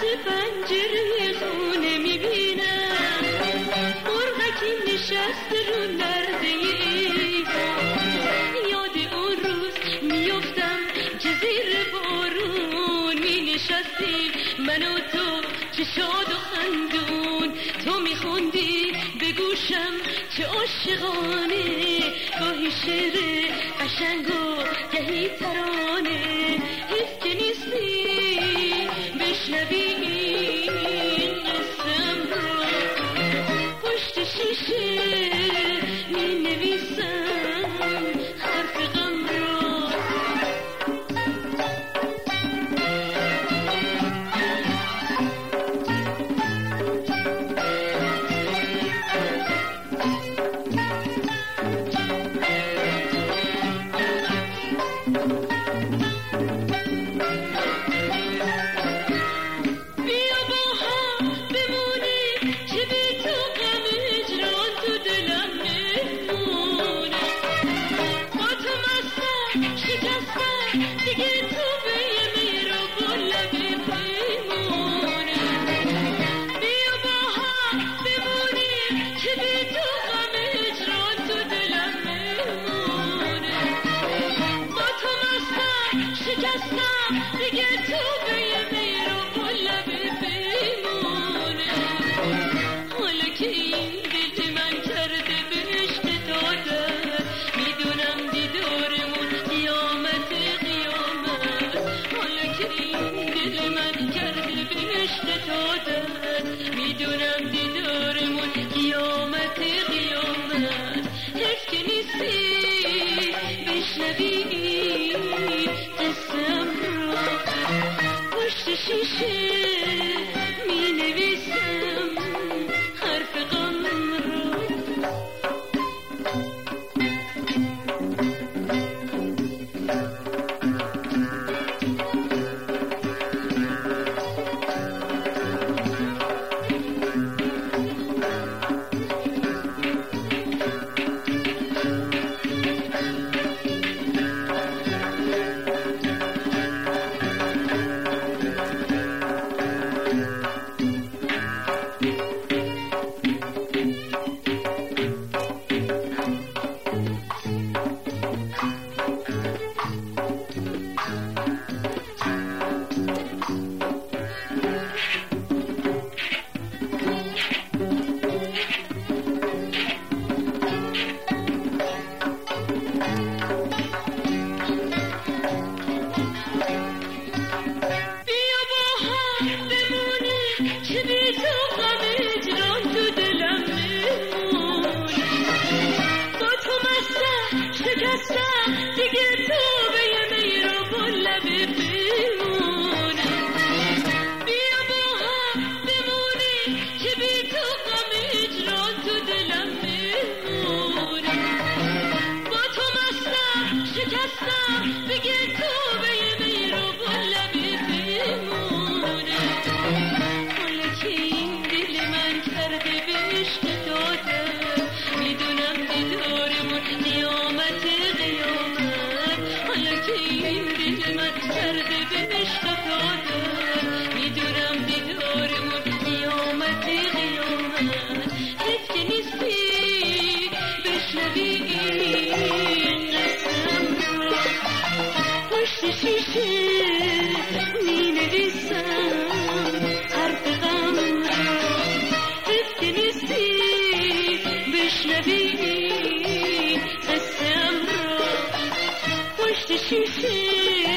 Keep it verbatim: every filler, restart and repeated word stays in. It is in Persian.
پنجره خونه میبینم مرغکی نشسته رو نرده یاد اون روز میفتم که زیر بارون می نشستیم من و تو چه شاد و خندون تو میخوندی به گوشم چه عاشقانه گاهی شعر قشنگ و گهی ترانه حیف که نیستی بشنوی این قسم رو پشت شیشه می نویسم حرف غم رو میدونم دیدارمون قیامت قیامت حیف که نیستی بشنوی قسم رو پشت شیشه می نویسم حرف غم رو می نویسم حرف غم رو حیف که نیستی بشنوی قصه ام رو پشت شیشه